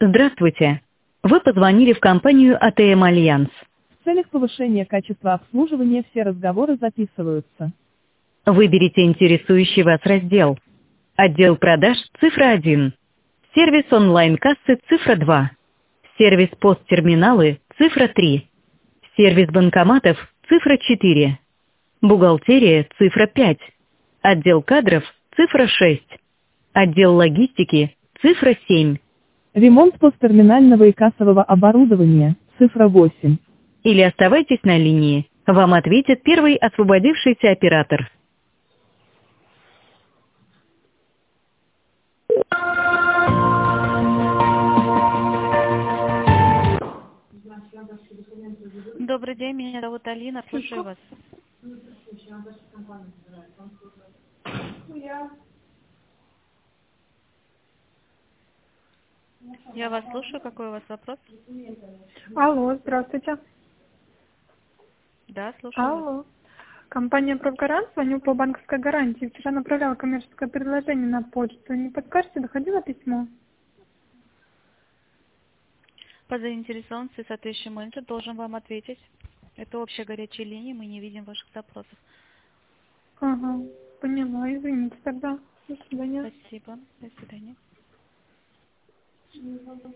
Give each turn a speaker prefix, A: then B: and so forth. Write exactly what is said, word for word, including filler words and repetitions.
A: Здравствуйте. Вы позвонили в компанию А Т М Альянс.
B: В целях повышения качества обслуживания все разговоры записываются.
A: Выберите интересующий вас раздел. Отдел продаж цифра один. Сервис онлайн-кассы цифра два. Сервис посттерминалы цифра три. Сервис банкоматов цифра четыре. Бухгалтерия цифра пять. Отдел кадров цифра шесть. Отдел логистики цифра семь.
B: Ремонт посттерминального и кассового оборудования, цифра восемь.
A: Или оставайтесь на линии. Вам ответит первый освободившийся оператор. Добрый день, меня зовут Алина, слушаю вас. Я вас слушаю, какой у вас вопрос?
C: Алло, здравствуйте.
A: Да, слушаю вас.
C: Алло. Компания «Профгарант», звоню по банковской гарантии. Вчера направляла коммерческое предложение на почту. Не подскажете, доходило письмо?
A: По заинтересованности соответствующий менеджер должен вам ответить. Это общая горячая линия, мы не видим ваших запросов.
C: Ага, поняла, извините тогда. До свидания.
A: Спасибо, до свидания.